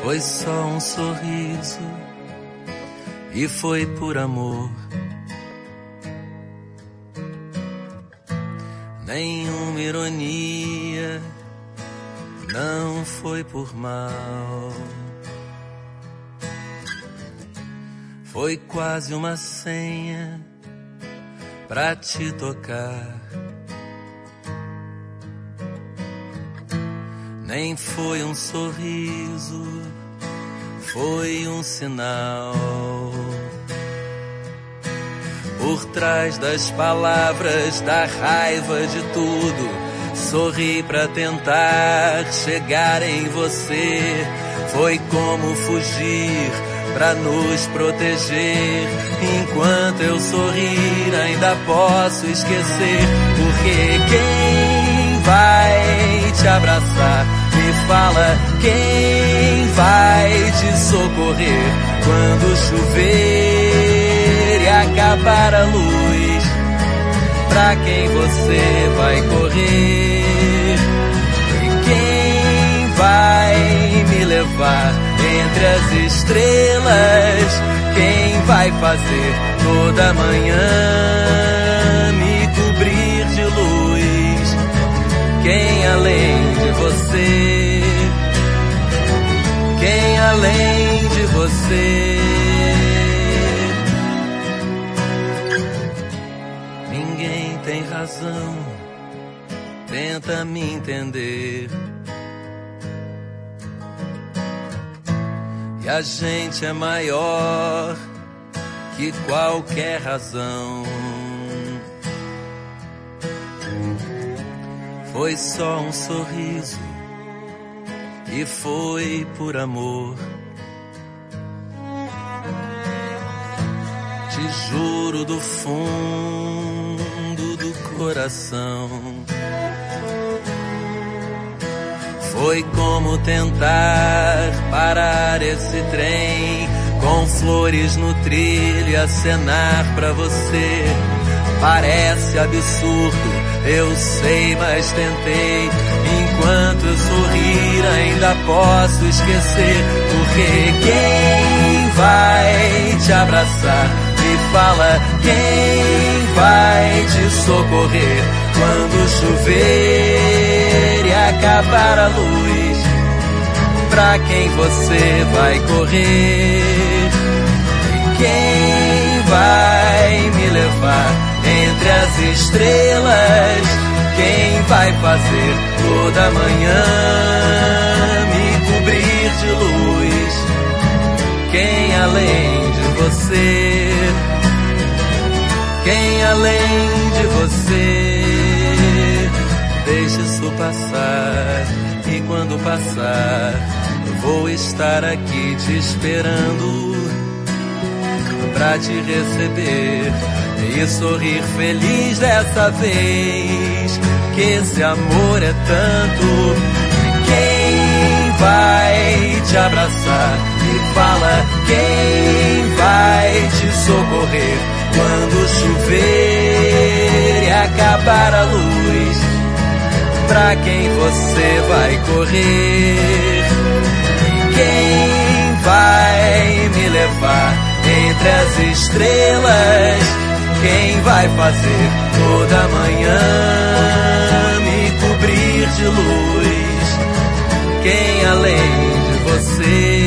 Foi só um sorriso e foi por amor. Nenhuma ironia, não foi por mal. Foi quase uma senha pra te tocar. Nem foi um sorriso, foi um sinal. Por trás das palavras, da raiva de tudo, sorri pra tentar chegar em você. Foi como fugir pra nos proteger. Enquanto eu sorrir, ainda posso esquecer. Porque quem vai te abraçar? Me fala, quem vai te socorrer quando chover e acabar a luz? Pra quem você vai correr? E quem vai me levar entre as estrelas? Quem vai fazer toda manhã me cobrir de luz? Quem além de você? Quem além de você? Ninguém tem razão, tenta me entender. E a gente é maior que qualquer razão. Foi só um sorriso e foi por amor. Te juro do fundo do coração. Foi como tentar parar esse trem, com flores no trilho e acenar pra você. Parece absurdo, eu sei, mas tentei. Enquanto eu sorrir, ainda posso esquecer. Porque quem vai te abraçar? Me fala, quem vai te socorrer quando chover e acabar a luz? Pra quem você vai correr? E quem vai me levar entre as estrelas? Quem vai fazer toda manhã me cobrir de luz? Quem além de você? Quem além de você? Deixe isso passar, e quando passar, eu vou estar aqui te esperando pra te receber e sorrir feliz dessa vez. Que esse amor é tanto. Quem vai te abraçar? Me fala, quem vai te socorrer quando chover e acabar a luz? Pra quem você vai correr? Quem vai me levar entre as estrelas? Quem vai fazer toda manhã me cobrir de luz? Quem além de você?